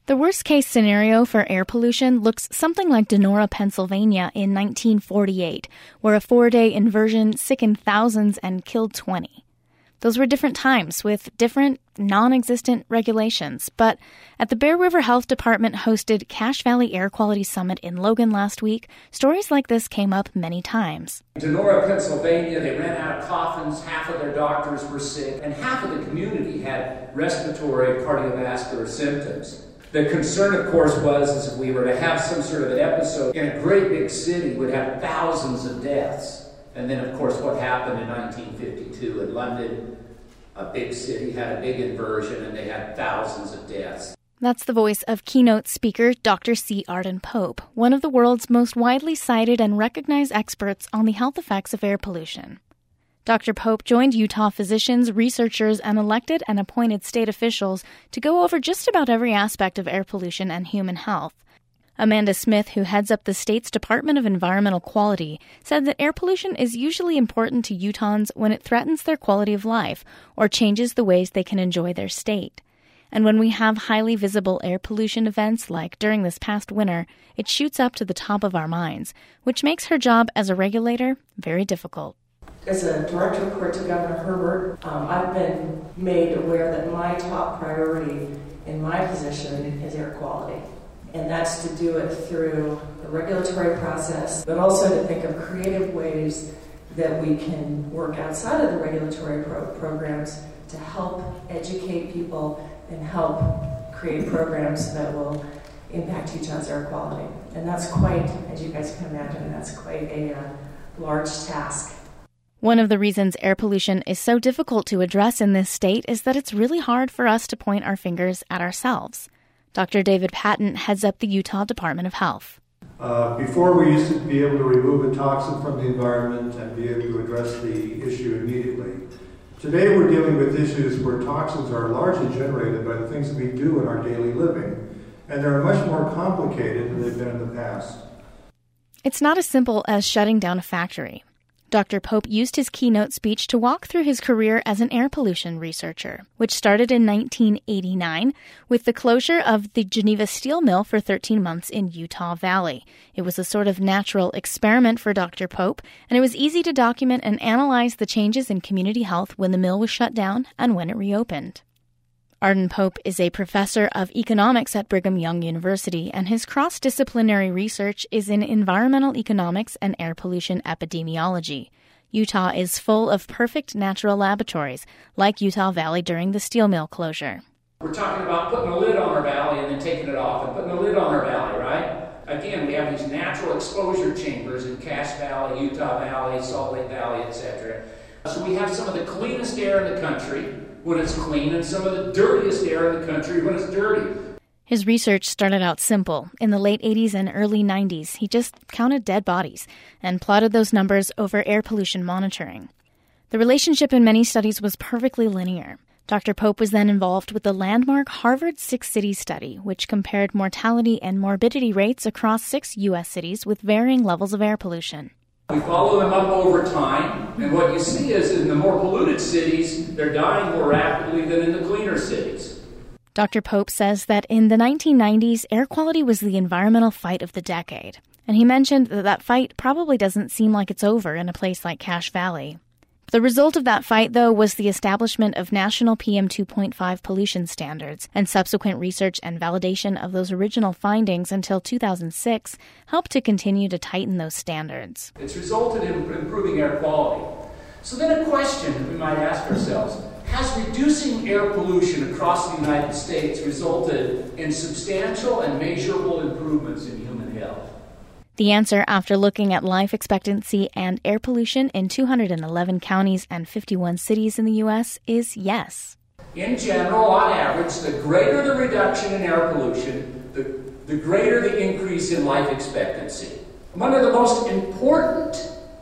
The worst-case scenario for air pollution looks something like Donora, Pennsylvania in 1948, where a 4-day inversion sickened thousands and killed 20. Those were different times with different, non-existent regulations. But at the Bear River Health Department hosted Cache Valley Air Quality Summit in Logan last week, stories like this came up many times. In Donora, Pennsylvania, they ran out of coffins, half of their doctors were sick, and half of the community had respiratory cardiovascular symptoms. The concern, of course, was if we were to have some sort of an episode in a great big city, we'd have thousands of deaths. And then, of course, what happened in 1952 in London, a big city had a big inversion and they had thousands of deaths. That's the voice of keynote speaker Dr. C. Arden Pope, one of the world's most widely cited and recognized experts on the health effects of air pollution. Dr. Pope joined Utah physicians, researchers, and elected and appointed state officials to go over just about every aspect of air pollution and human health. Amanda Smith, who heads up the state's Department of Environmental Quality, said that air pollution is usually important to Utahns when it threatens their quality of life or changes the ways they can enjoy their state. And when we have highly visible air pollution events like during this past winter, it shoots up to the top of our minds, which makes her job as a regulator very difficult. As a direct report to Governor Herbert, I've been made aware that my top priority in my position is air quality. And that's to do it through the regulatory process, but also to think of creative ways that we can work outside of the regulatory programs to help educate people and help create programs that will impact Utah's air quality. And that's quite, as you guys can imagine, that's quite a large task. One of the reasons air pollution is so difficult to address in this state is that it's really hard for us to point our fingers at ourselves. Dr. David Patton heads up the Utah Department of Health. Before, we used to be able to remove a toxin from the environment and be able to address the issue immediately. Today, we're dealing with issues where toxins are largely generated by the things that we do in our daily living, and they're much more complicated than they've been in the past. It's not as simple as shutting down a factory. Dr. Pope used his keynote speech to walk through his career as an air pollution researcher, which started in 1989 with the closure of the Geneva Steel Mill for 13 months in Utah Valley. It was a sort of natural experiment for Dr. Pope, and it was easy to document and analyze the changes in community health when the mill was shut down and when it reopened. Arden Pope is a professor of economics at Brigham Young University, and his cross-disciplinary research is in environmental economics and air pollution epidemiology. Utah is full of perfect natural laboratories, like Utah Valley during the steel mill closure. We're talking about putting a lid on our valley and then taking it off and putting a lid on our valley, right? Again, we have these natural exposure chambers in Cache Valley, Utah Valley, Salt Lake Valley, etc. So we have some of the cleanest air in the country when it's clean, and some of the dirtiest air in the country when it's dirty. His research started out simple. In the late 80s and early 90s, he just counted dead bodies and plotted those numbers over air pollution monitoring. The relationship in many studies was perfectly linear. Dr. Pope was then involved with the landmark Harvard Six Cities study, which compared mortality and morbidity rates across 6 U.S. cities with varying levels of air pollution. We follow them up over time, and what you see is in the more polluted cities, they're dying more rapidly than in the cleaner cities. Dr. Pope says that in the 1990s, air quality was the environmental fight of the decade. And he mentioned that that fight probably doesn't seem like it's over in a place like Cache Valley. The result of that fight, though, was the establishment of national PM 2.5 pollution standards, and subsequent research and validation of those original findings until 2006 helped to continue to tighten those standards. It's resulted in improving air quality. So then a question that we might ask ourselves, has reducing air pollution across the United States resulted in substantial and measurable improvements in human health? The answer, after looking at life expectancy and air pollution in 211 counties and 51 cities in the U.S., is yes. In general, on average, the greater the reduction in air pollution, the greater the increase in life expectancy. One of the most important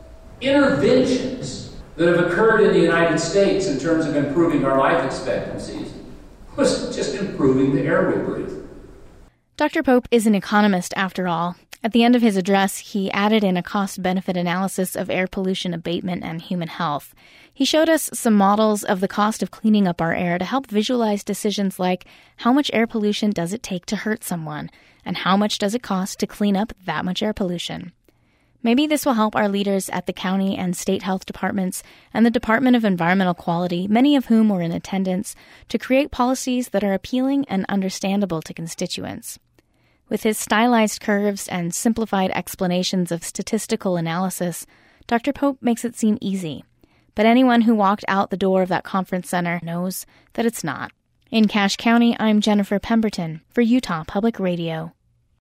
interventions that have occurred in the United States in terms of improving our life expectancies was just improving the air we breathe. Dr. Pope is an economist, after all, At the end of his address, he added in a cost-benefit analysis of air pollution abatement and human health. He showed us some models of the cost of cleaning up our air to help visualize decisions like how much air pollution does it take to hurt someone, and how much does it cost to clean up that much air pollution. Maybe this will help our leaders at the county and state health departments and the Department of Environmental Quality, many of whom were in attendance, to create policies that are appealing and understandable to constituents. With his stylized curves and simplified explanations of statistical analysis, Dr. Pope makes it seem easy. But anyone who walked out the door of that conference center knows that it's not. In Cache County, I'm Jennifer Pemberton for Utah Public Radio.